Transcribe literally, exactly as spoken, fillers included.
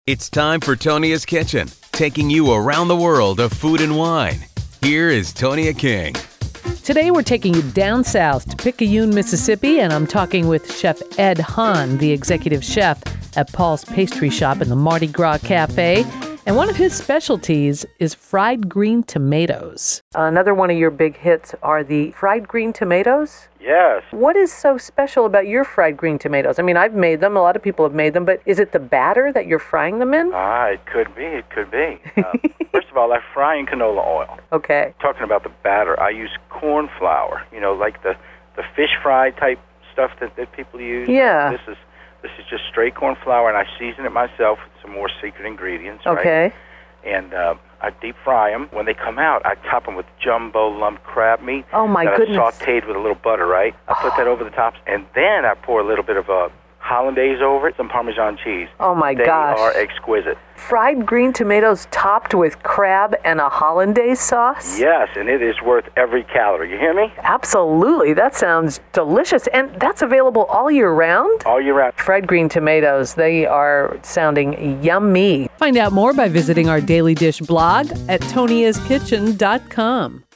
It's time for Tonia's Kitchen, taking you around the world of food and wine. Here is Tonia King. Today we're taking you down south to Picayune, Mississippi, and I'm talking with Chef Ed Hahn, the executive chef at Paul's Pastry Shop in the Mardi Gras Cafe. And one of his specialties is fried green tomatoes. Another one of your big hits are the fried green tomatoes? Yes. What is so special about your fried green tomatoes? I mean, I've made them. A lot of people have made them. But is it the batter that you're frying them in? Ah, it could be. It could be. Uh, first of all, I fry in canola oil. Okay. Talking about the batter, I use corn flour, you know, like the, the fish fry type stuff that, that people use. Yeah. This is this is just straight corn flour, and I season it myself with some more secret ingredients, right? Okay. And uh, I deep fry them. When they come out, I top them with jumbo lumped crab meat. Oh, my that goodness. I sauteed with a little butter, right? I put that over the top, and then I pour a little bit of uh, hollandaise over it, some Parmesan cheese. Oh, my they gosh. They are exquisite. Fried green tomatoes topped with crab and a hollandaise sauce? Yes, and it is worth every calorie. You hear me? Absolutely. That sounds delicious. And that's available all year round? All year round. Fried green tomatoes, they are sounding yummy. Find out more by visiting our Daily Dish blog at tonias kitchen dot com.